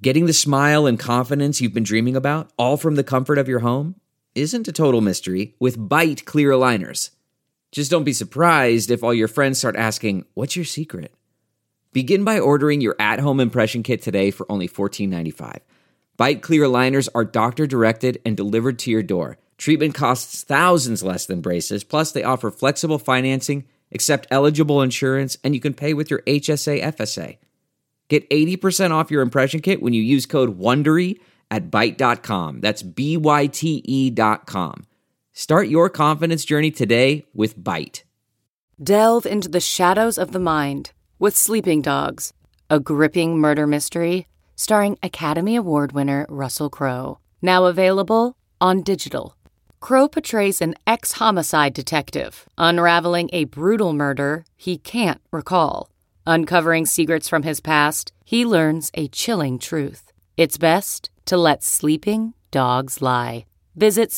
Getting the smile and confidence you've been dreaming about, all from the comfort of your home, isn't a total mystery with Byte clear aligners. Just don't be surprised if all your friends start asking, "What's your secret?" Begin by ordering your at-home impression kit today for only $14.95. Byte clear aligners are doctor-directed and delivered to your door. Treatment costs thousands less than braces, plus they offer flexible financing, accept eligible insurance, and you can pay with your HSA FSA. Get 80% off your impression kit when you use code WONDERY at Byte.com. That's BYTE.com. Start your confidence journey today with Byte. Delve into the shadows of the mind with Sleeping Dogs, a gripping murder mystery starring Academy Award winner Russell Crowe. Now available on digital. Crowe portrays an ex-homicide detective unraveling a brutal murder he can't recall. Uncovering secrets from his past, he learns a chilling truth. It's best to let sleeping dogs lie. Visit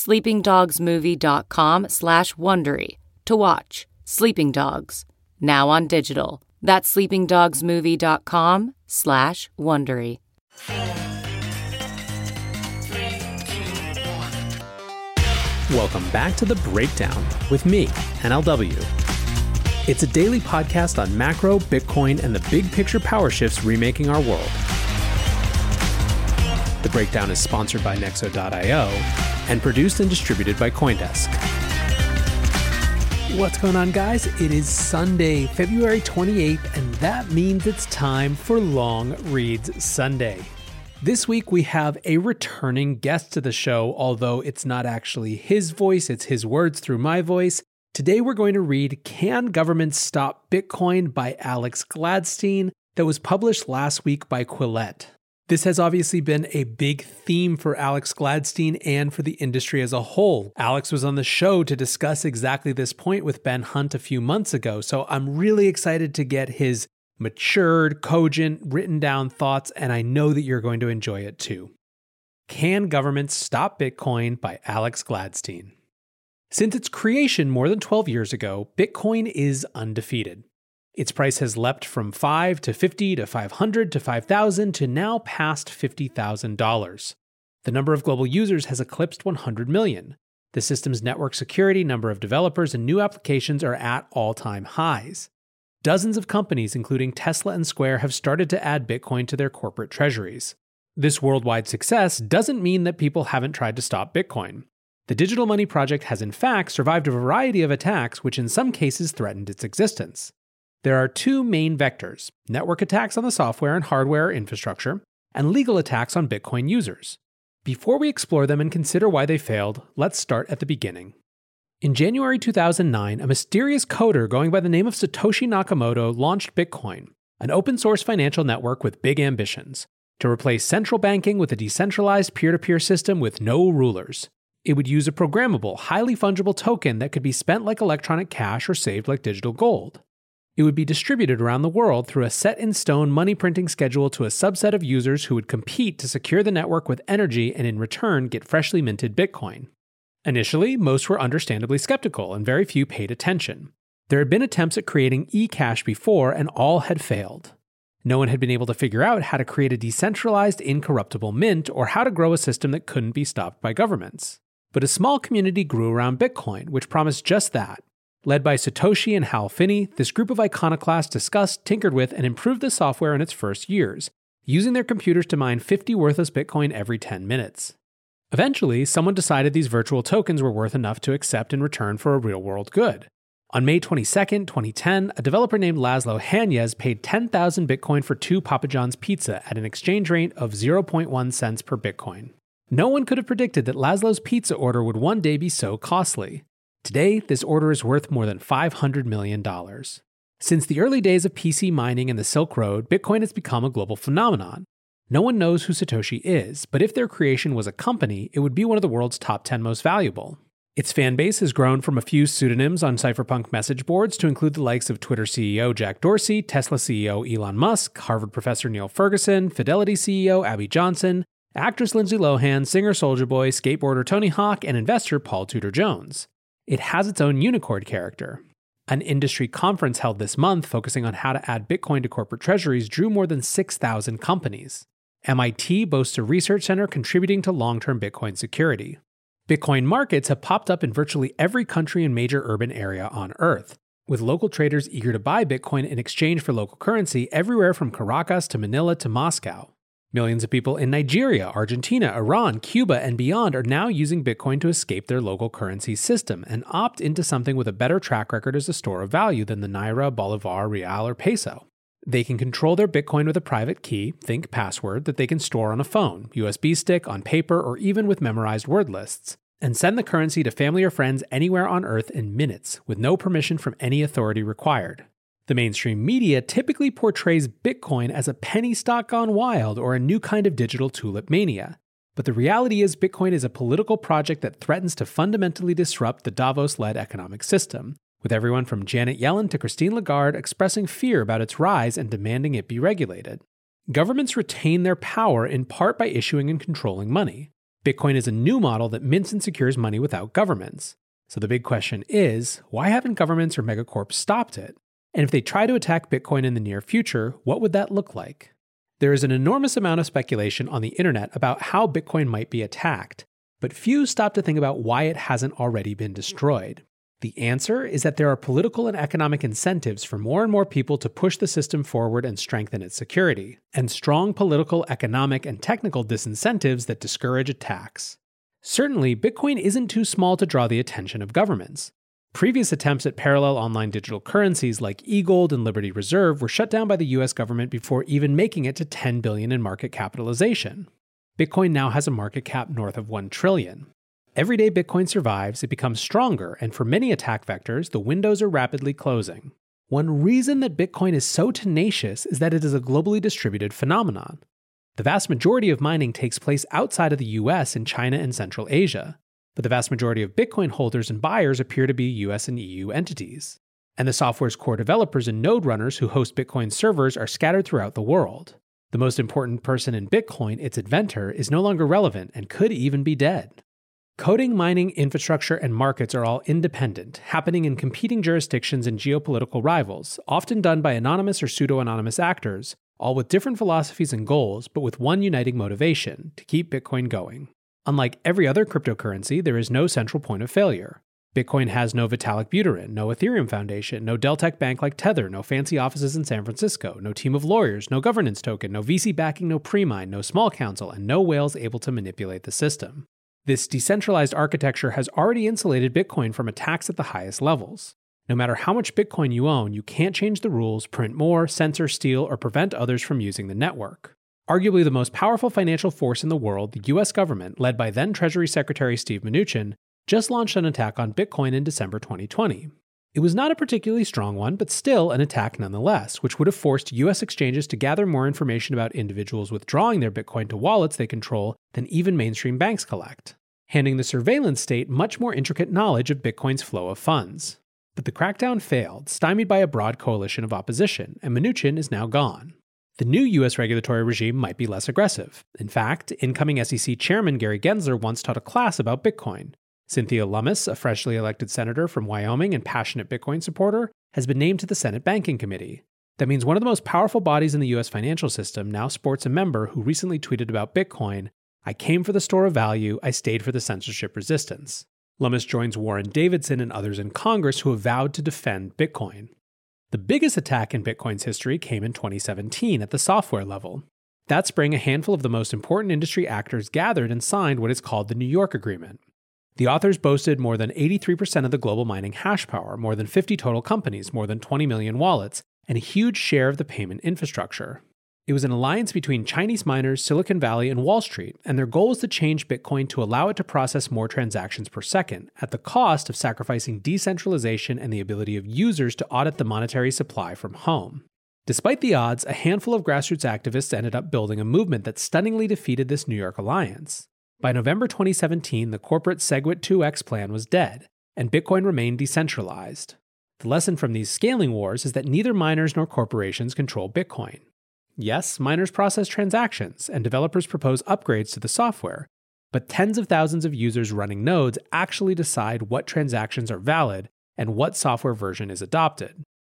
sleepingdogsmovie.com/Wondery to watch Sleeping Dogs, now on digital. That's sleepingdogsmovie.com/Wondery. Welcome back to The Breakdown with me, NLW. It's a daily podcast on macro, Bitcoin, and the big picture power shifts remaking our world. The Breakdown is sponsored by Nexo.io and produced and distributed by CoinDesk. What's going on, guys? It is Sunday, February 28th, and that means it's time for Long Reads Sunday. This week we have a returning guest to the show, although it's not actually his voice, it's his words through my voice. Today we're going to read Can Governments Stop Bitcoin by Alex Gladstein that was published last week by Quillette. This has obviously been a big theme for Alex Gladstein and for the industry as a whole. Alex was on the show to discuss exactly this point with Ben Hunt a few months ago, so I'm really excited to get his matured, cogent, written down thoughts, and I know that you're going to enjoy it too. Can Governments Stop Bitcoin by Alex Gladstein. Since its creation more than 12 years ago, Bitcoin is undefeated. Its price has leapt from $5 to $50 to $500 to $5,000 to now past $50,000. The number of global users has eclipsed 100 million. The system's network security, number of developers, and new applications are at all-time highs. Dozens of companies, including Tesla and Square, have started to add Bitcoin to their corporate treasuries. This worldwide success doesn't mean that people haven't tried to stop Bitcoin. The Digital Money Project has in fact survived a variety of attacks which in some cases threatened its existence. There are two main vectors: network attacks on the software and hardware infrastructure, and legal attacks on Bitcoin users. Before we explore them and consider why they failed, let's start at the beginning. In January 2009, a mysterious coder going by the name of Satoshi Nakamoto launched Bitcoin, an open-source financial network with big ambitions, to replace central banking with a decentralized peer-to-peer system with no rulers. It would use a programmable, highly fungible token that could be spent like electronic cash or saved like digital gold. It would be distributed around the world through a set-in-stone money printing schedule to a subset of users who would compete to secure the network with energy and in return get freshly minted Bitcoin. Initially, most were understandably skeptical and very few paid attention. There had been attempts at creating eCash before and all had failed. No one had been able to figure out how to create a decentralized, incorruptible mint or how to grow a system that couldn't be stopped by governments. But a small community grew around Bitcoin, which promised just that. Led by Satoshi and Hal Finney, this group of iconoclasts discussed, tinkered with, and improved the software in its first years, using their computers to mine 50 worthless Bitcoin every 10 minutes. Eventually, someone decided these virtual tokens were worth enough to accept in return for a real-world good. On May 22, 2010, a developer named Laszlo Hanyecz paid 10,000 Bitcoin for 2 Papa John's pizza at an exchange rate of 0.1 cents per Bitcoin. No one could have predicted that Laszlo's pizza order would one day be so costly. Today, this order is worth more than $500 million. Since the early days of PC mining and the Silk Road, Bitcoin has become a global phenomenon. No one knows who Satoshi is, but if their creation was a company, it would be one of the world's top 10 most valuable. Its fan base has grown from a few pseudonyms on cypherpunk message boards to include the likes of Twitter CEO Jack Dorsey, Tesla CEO Elon Musk, Harvard professor Neil Ferguson, Fidelity CEO Abby Johnson, actress Lindsay Lohan, singer Soulja Boy, skateboarder Tony Hawk, and investor Paul Tudor Jones. It has its own unicorn character. An industry conference held this month focusing on how to add Bitcoin to corporate treasuries drew more than 6,000 companies. MIT boasts a research center contributing to long-term Bitcoin security. Bitcoin markets have popped up in virtually every country and major urban area on Earth, with local traders eager to buy Bitcoin in exchange for local currency everywhere from Caracas to Manila to Moscow. Millions of people in Nigeria, Argentina, Iran, Cuba, and beyond are now using Bitcoin to escape their local currency system and opt into something with a better track record as a store of value than the Naira, Bolivar, Real, or Peso. They can control their Bitcoin with a private key, think password, that they can store on a phone, USB stick, on paper, or even with memorized word lists, and send the currency to family or friends anywhere on Earth in minutes, with no permission from any authority required. The mainstream media typically portrays Bitcoin as a penny stock gone wild or a new kind of digital tulip mania. But the reality is Bitcoin is a political project that threatens to fundamentally disrupt the Davos-led economic system, with everyone from Janet Yellen to Christine Lagarde expressing fear about its rise and demanding it be regulated. Governments retain their power in part by issuing and controlling money. Bitcoin is a new model that mints and secures money without governments. So the big question is, why haven't governments or megacorps stopped it? And if they try to attack Bitcoin in the near future, what would that look like? There is an enormous amount of speculation on the internet about how Bitcoin might be attacked, but few stop to think about why it hasn't already been destroyed. The answer is that there are political and economic incentives for more and more people to push the system forward and strengthen its security, and strong political, economic, and technical disincentives that discourage attacks. Certainly, Bitcoin isn't too small to draw the attention of governments. Previous attempts at parallel online digital currencies like eGold and Liberty Reserve were shut down by the US government before even making it to $10 billion in market capitalization. Bitcoin now has a market cap north of $1 trillion. Every day Bitcoin survives, it becomes stronger, and for many attack vectors, the windows are rapidly closing. One reason that Bitcoin is so tenacious is that it is a globally distributed phenomenon. The vast majority of mining takes place outside of the US in China and Central Asia, but the vast majority of Bitcoin holders and buyers appear to be US and EU entities. And the software's core developers and node runners who host Bitcoin servers are scattered throughout the world. The most important person in Bitcoin, its inventor, is no longer relevant and could even be dead. Coding, mining, infrastructure, and markets are all independent, happening in competing jurisdictions and geopolitical rivals, often done by anonymous or pseudo-anonymous actors, all with different philosophies and goals, but with one uniting motivation: to keep Bitcoin going. Unlike every other cryptocurrency, there is no central point of failure. Bitcoin has no Vitalik Buterin, no Ethereum Foundation, no Deltec Bank like Tether, no fancy offices in San Francisco, no team of lawyers, no governance token, no VC backing, no pre-mine, no small council, and no whales able to manipulate the system. This decentralized architecture has already insulated Bitcoin from attacks at the highest levels. No matter how much Bitcoin you own, you can't change the rules, print more, censor, steal, or prevent others from using the network. Arguably the most powerful financial force in the world, the US government, led by then Treasury Secretary Steve Mnuchin, just launched an attack on Bitcoin in December 2020. It was not a particularly strong one, but still an attack nonetheless, which would have forced US exchanges to gather more information about individuals withdrawing their Bitcoin to wallets they control than even mainstream banks collect, handing the surveillance state much more intricate knowledge of Bitcoin's flow of funds. But the crackdown failed, stymied by a broad coalition of opposition, and Mnuchin is now gone. The new US regulatory regime might be less aggressive. In fact, incoming SEC Chairman Gary Gensler once taught a class about Bitcoin. Cynthia Lummis, a freshly elected senator from Wyoming and passionate Bitcoin supporter, has been named to the Senate Banking Committee. That means one of the most powerful bodies in the US financial system now sports a member who recently tweeted about Bitcoin, "I came for the store of value, I stayed for the censorship resistance." Lummis joins Warren Davidson and others in Congress who have vowed to defend Bitcoin. The biggest attack in Bitcoin's history came in 2017 at the software level. That spring, a handful of the most important industry actors gathered and signed what is called the New York Agreement. The authors boasted more than 83% of the global mining hash power, more than 50 total companies, more than 20 million wallets, and a huge share of the payment infrastructure. It was an alliance between Chinese miners, Silicon Valley, and Wall Street, and their goal was to change Bitcoin to allow it to process more transactions per second, at the cost of sacrificing decentralization and the ability of users to audit the monetary supply from home. Despite the odds, a handful of grassroots activists ended up building a movement that stunningly defeated this New York alliance. By November 2017, the corporate SegWit2x plan was dead, and Bitcoin remained decentralized. The lesson from these scaling wars is that neither miners nor corporations control Bitcoin. Yes, miners process transactions, and developers propose upgrades to the software, but tens of thousands of users running nodes actually decide what transactions are valid and what software version is adopted.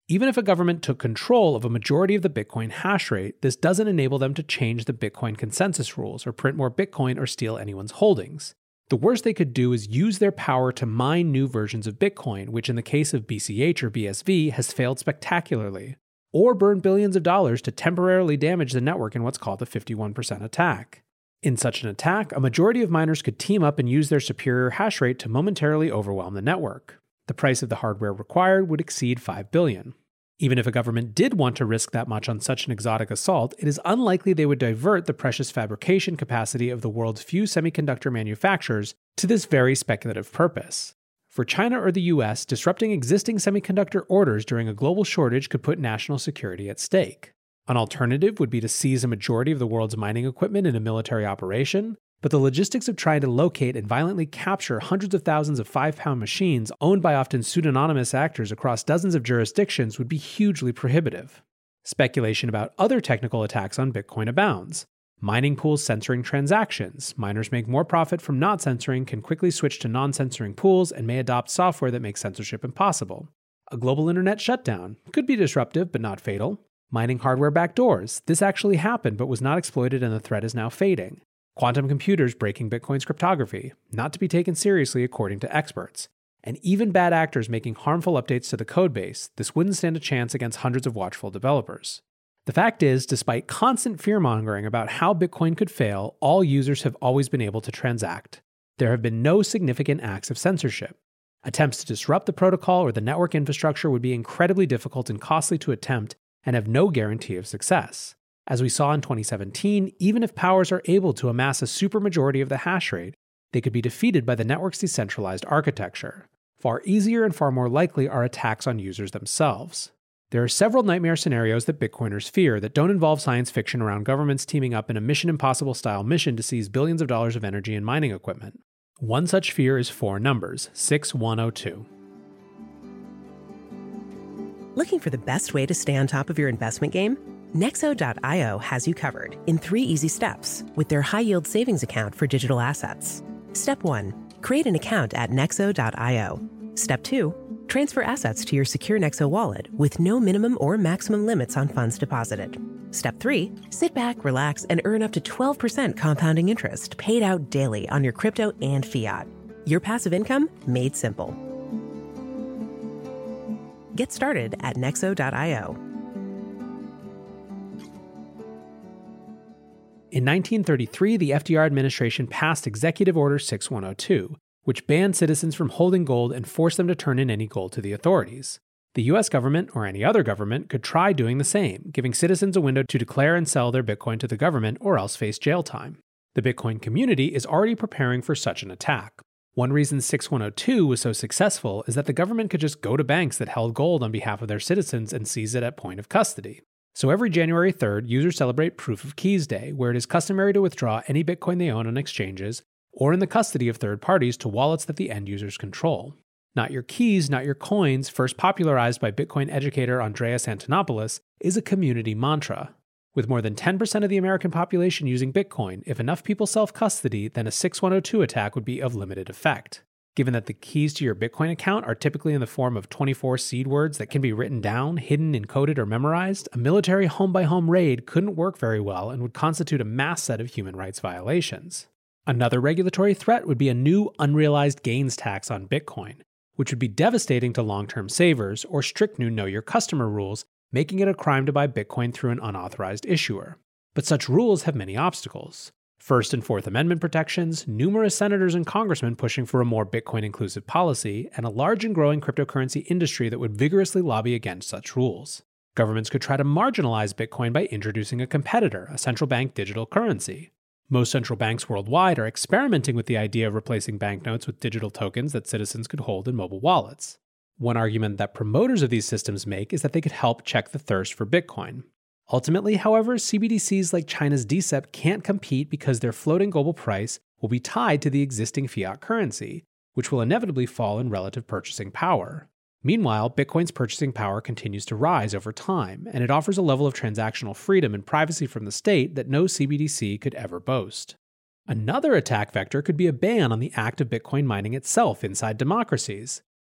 Even if a government took control of a majority of the Bitcoin hash rate, this doesn't enable them to change the Bitcoin consensus rules or print more Bitcoin or steal anyone's holdings. The worst they could do is use their power to mine new versions of Bitcoin, which in the case of BCH or BSV has failed spectacularly, or burn billions of dollars to temporarily damage the network in what's called the 51% attack. In such an attack, a majority of miners could team up and use their superior hash rate to momentarily overwhelm the network. The price of the hardware required would exceed $5 billion. Even if a government did want to risk that much on such an exotic assault, it is unlikely they would divert the precious fabrication capacity of the world's few semiconductor manufacturers to this very speculative purpose. For China or the US, disrupting existing semiconductor orders during a global shortage could put national security at stake. An alternative would be to seize a majority of the world's mining equipment in a military operation, but the logistics of trying to locate and violently capture hundreds of thousands of 5-pound machines owned by often pseudonymous actors across dozens of jurisdictions would be hugely prohibitive. Speculation about other technical attacks on Bitcoin abounds. Mining pools censoring transactions. Miners make more profit from not censoring, can quickly switch to non-censoring pools, and may adopt software that makes censorship impossible. A global internet shutdown. Could be disruptive, but not fatal. Mining hardware backdoors. This actually happened, but was not exploited and the threat is now fading. Quantum computers breaking Bitcoin's cryptography, not to be taken seriously according to experts. And even bad actors making harmful updates to the codebase, this wouldn't stand a chance against hundreds of watchful developers. The fact is, despite constant fear-mongering about how Bitcoin could fail, all users have always been able to transact. There have been no significant acts of censorship. Attempts to disrupt the protocol or the network infrastructure would be incredibly difficult and costly to attempt and have no guarantee of success. As we saw in 2017, even if powers are able to amass a supermajority of the hash rate, they could be defeated by the network's decentralized architecture. Far easier and far more likely are attacks on users themselves. There are several nightmare scenarios that Bitcoiners fear that don't involve science fiction around governments teaming up in a Mission Impossible-style mission to seize billions of dollars of energy and mining equipment. One such fear is 4 numbers, 6102. Looking for the best way to stay on top of your investment game? Nexo.io has you covered in 3 easy steps with their high-yield savings account for digital assets. Step 1. Create an account at Nexo.io. Step 2. Transfer assets to your secure Nexo wallet with no minimum or maximum limits on funds deposited. Step 3. Sit back, relax, and earn up to 12% compounding interest paid out daily on your crypto and fiat. Your passive income made simple. Get started at Nexo.io. In 1933, the FDR administration passed Executive Order 6102, which banned citizens from holding gold and forced them to turn in any gold to the authorities. The US government, or any other government, could try doing the same, giving citizens a window to declare and sell their Bitcoin to the government or else face jail time. The Bitcoin community is already preparing for such an attack. One reason 6102 was so successful is that the government could just go to banks that held gold on behalf of their citizens and seize it at point of custody. So every January 3rd, users celebrate Proof of Keys Day, where it is customary to withdraw any Bitcoin they own on exchanges or in the custody of third parties to wallets that the end users control. Not your keys, not your coins, first popularized by Bitcoin educator Andreas Antonopoulos, is a community mantra. With more than 10% of the American population using Bitcoin, if enough people self-custody, then a 6102 attack would be of limited effect. Given that the keys to your Bitcoin account are typically in the form of 24 seed words that can be written down, hidden, encoded, or memorized, a military home-by-home raid couldn't work very well and would constitute a mass set of human rights violations. Another regulatory threat would be a new unrealized gains tax on Bitcoin, which would be devastating to long-term savers, or strict new Know Your Customer rules, making it a crime to buy Bitcoin through an unauthorized issuer. But such rules have many obstacles. First and Fourth Amendment protections, numerous senators and congressmen pushing for a more Bitcoin-inclusive policy, and a large and growing cryptocurrency industry that would vigorously lobby against such rules. Governments could try to marginalize Bitcoin by introducing a competitor, a central bank digital currency. Most central banks worldwide are experimenting with the idea of replacing banknotes with digital tokens that citizens could hold in mobile wallets. One argument that promoters of these systems make is that they could help check the thirst for Bitcoin. Ultimately, however, CBDCs like China's DCEP can't compete because their floating global price will be tied to the existing fiat currency, which will inevitably fall in relative purchasing power. Meanwhile, Bitcoin's purchasing power continues to rise over time, and it offers a level of transactional freedom and privacy from the state that no CBDC could ever boast. Another attack vector could be a ban on the act of Bitcoin mining itself inside democracies.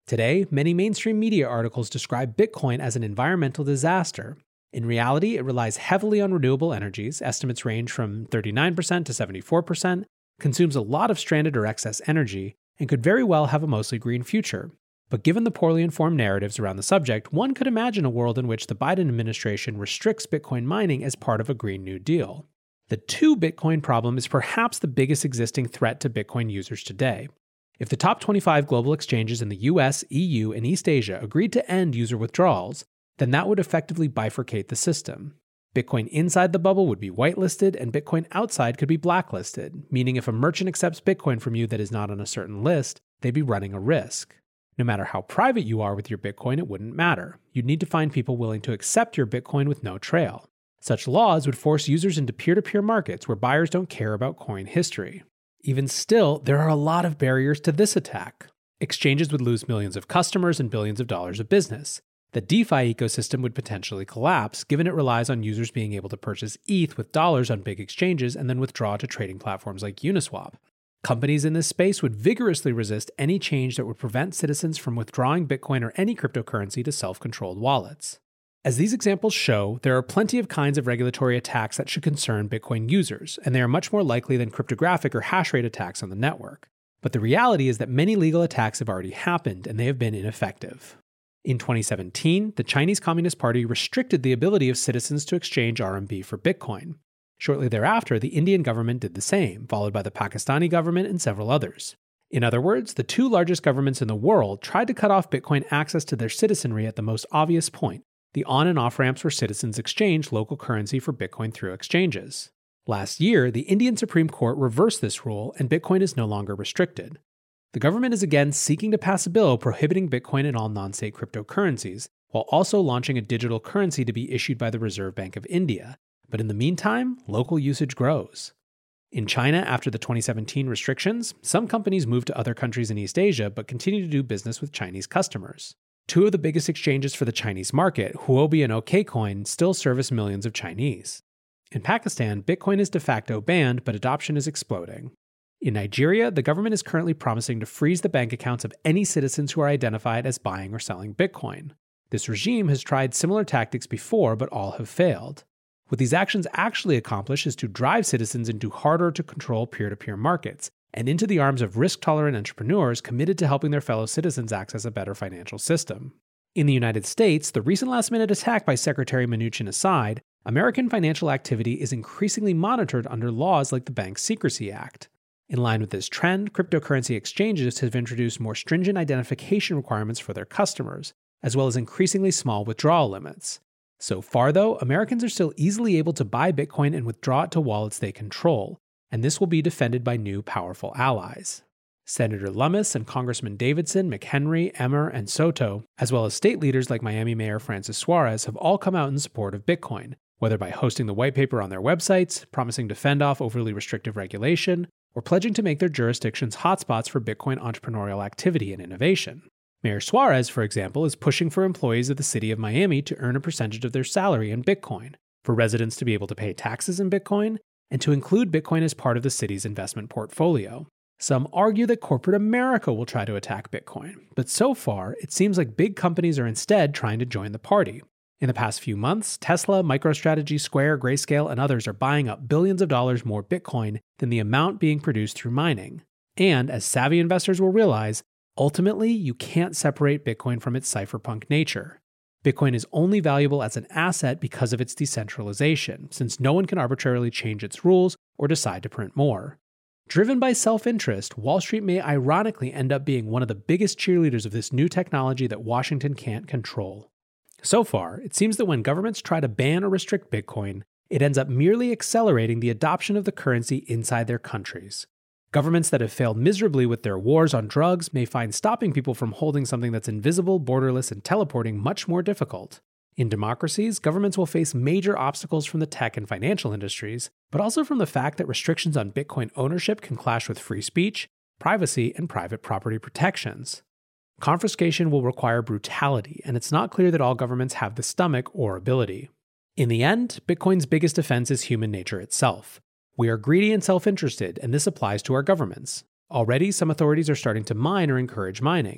Today, many mainstream media articles describe Bitcoin as an environmental disaster. In reality, it relies heavily on renewable energies, estimates range from 39% to 74%, consumes a lot of stranded or excess energy, and could very well have a mostly green future. But given the poorly informed narratives around the subject, one could imagine a world in which the Biden administration restricts Bitcoin mining as part of a Green New Deal. The two Bitcoin problem is perhaps the biggest existing threat to Bitcoin users today. If the top 25 global exchanges in the US, EU, and East Asia agreed to end user withdrawals, then that would effectively bifurcate the system. Bitcoin inside the bubble would be whitelisted, and Bitcoin outside could be blacklisted, meaning if a merchant accepts Bitcoin from you that is not on a certain list, they'd be running a risk. No matter how private you are with your Bitcoin, it wouldn't matter. You'd need to find people willing to accept your Bitcoin with no trail. Such laws would force users into peer-to-peer markets where buyers don't care about coin history. Even still, there are a lot of barriers to this attack. Exchanges would lose millions of customers and billions of dollars of business. The DeFi ecosystem would potentially collapse, given it relies on users being able to purchase ETH with dollars on big exchanges and then withdraw to trading platforms like Uniswap. Companies in this space would vigorously resist any change that would prevent citizens from withdrawing Bitcoin or any cryptocurrency to self-controlled wallets. As these examples show, there are plenty of kinds of regulatory attacks that should concern Bitcoin users, and they are much more likely than cryptographic or hash rate attacks on the network. But the reality is that many legal attacks have already happened, and they have been ineffective. In 2017, the Chinese Communist Party restricted the ability of citizens to exchange RMB for Bitcoin. Shortly thereafter, the Indian government did the same, followed by the Pakistani government and several others. In other words, the two largest governments in the world tried to cut off Bitcoin access to their citizenry at the most obvious point, the on- and off-ramps where citizens exchange local currency for Bitcoin through exchanges. Last year, the Indian Supreme Court reversed this rule, and Bitcoin is no longer restricted. The government is again seeking to pass a bill prohibiting Bitcoin and all non-state cryptocurrencies, while also launching a digital currency to be issued by the Reserve Bank of India. But in the meantime, local usage grows. In China, after the 2017 restrictions, some companies moved to other countries in East Asia but continue to do business with Chinese customers. Two of the biggest exchanges for the Chinese market, Huobi and OKCoin, still service millions of Chinese. In Pakistan, Bitcoin is de facto banned, but adoption is exploding. In Nigeria, the government is currently promising to freeze the bank accounts of any citizens who are identified as buying or selling Bitcoin. This regime has tried similar tactics before, but all have failed. What these actions actually accomplish is to drive citizens into harder-to-control peer-to-peer markets, and into the arms of risk-tolerant entrepreneurs committed to helping their fellow citizens access a better financial system. In the United States, the recent last-minute attack by Secretary Mnuchin aside, American financial activity is increasingly monitored under laws like the Bank Secrecy Act. In line with this trend, cryptocurrency exchanges have introduced more stringent identification requirements for their customers, as well as increasingly small withdrawal limits. So far, though, Americans are still easily able to buy Bitcoin and withdraw it to wallets they control, and this will be defended by new powerful allies. Senator Lummis and Congressman Davidson, McHenry, Emmer, and Soto, as well as state leaders like Miami Mayor Francis Suarez, have all come out in support of Bitcoin, whether by hosting the white paper on their websites, promising to fend off overly restrictive regulation, or pledging to make their jurisdictions hotspots for Bitcoin entrepreneurial activity and innovation. Mayor Suarez, for example, is pushing for employees of the city of Miami to earn a percentage of their salary in Bitcoin, for residents to be able to pay taxes in Bitcoin, and to include Bitcoin as part of the city's investment portfolio. Some argue that corporate America will try to attack Bitcoin, but so far, it seems like big companies are instead trying to join the party. In the past few months, Tesla, MicroStrategy, Square, Grayscale, and others are buying up billions of dollars more Bitcoin than the amount being produced through mining. And, as savvy investors will realize, ultimately, you can't separate Bitcoin from its cypherpunk nature. Bitcoin is only valuable as an asset because of its decentralization, since no one can arbitrarily change its rules or decide to print more. Driven by self-interest, Wall Street may ironically end up being one of the biggest cheerleaders of this new technology that Washington can't control. So far, it seems that when governments try to ban or restrict Bitcoin, it ends up merely accelerating the adoption of the currency inside their countries. Governments that have failed miserably with their wars on drugs may find stopping people from holding something that's invisible, borderless, and teleporting much more difficult. In democracies, governments will face major obstacles from the tech and financial industries, but also from the fact that restrictions on Bitcoin ownership can clash with free speech, privacy, and private property protections. Confiscation will require brutality, and it's not clear that all governments have the stomach or ability. In the end, Bitcoin's biggest defense is human nature itself. We are greedy and self-interested, and this applies to our governments. Already, some authorities are starting to mine or encourage mining.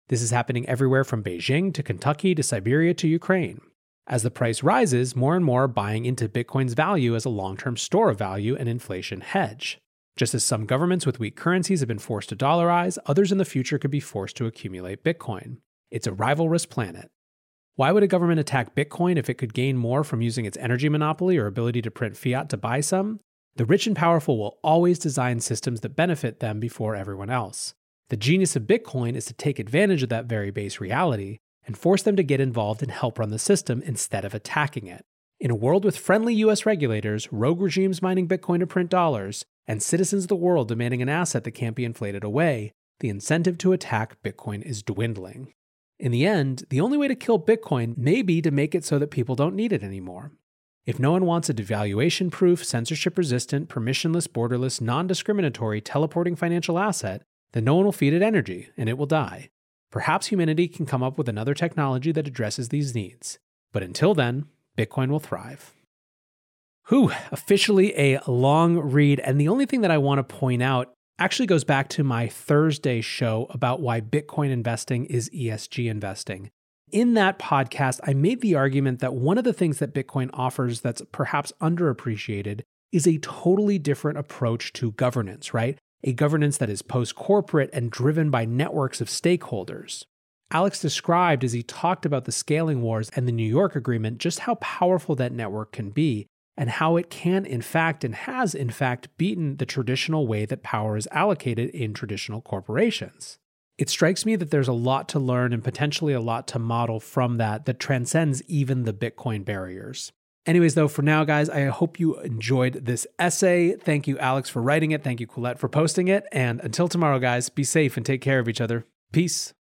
This is happening everywhere from Beijing to Kentucky to Siberia to Ukraine. As the price rises, more and more are buying into Bitcoin's value as a long-term store of value and inflation hedge. Just as some governments with weak currencies have been forced to dollarize, others in the future could be forced to accumulate Bitcoin. It's a rivalrous planet. Why would a government attack Bitcoin if it could gain more from using its energy monopoly or ability to print fiat to buy some? The rich and powerful will always design systems that benefit them before everyone else. The genius of Bitcoin is to take advantage of that very base reality and force them to get involved and help run the system instead of attacking it. In a world with friendly US regulators, rogue regimes mining Bitcoin to print dollars, and citizens of the world demanding an asset that can't be inflated away, the incentive to attack Bitcoin is dwindling. In the end, the only way to kill Bitcoin may be to make it so that people don't need it anymore. If no one wants a devaluation-proof, censorship-resistant, permissionless, borderless, non-discriminatory, teleporting financial asset, then no one will feed it energy, and it will die. Perhaps humanity can come up with another technology that addresses these needs. But until then, Bitcoin will thrive. Officially a long read, and the only thing that I want to point out actually goes back to my Thursday show about why Bitcoin investing is ESG investing. In that podcast, I made the argument that one of the things that Bitcoin offers that's perhaps underappreciated is a totally different approach to governance, right? A governance that is post-corporate and driven by networks of stakeholders. Alex described, as he talked about the scaling wars and the New York Agreement, just how powerful that network can be and how it can, in fact, and has, in fact, beaten the traditional way that power is allocated in traditional corporations. It strikes me that there's a lot to learn and potentially a lot to model from that transcends even the Bitcoin barriers. Anyways, though, for now, guys, I hope you enjoyed this essay. Thank you, Alex, for writing it. Thank you, Colette, for posting it. And until tomorrow, guys, be safe and take care of each other. Peace.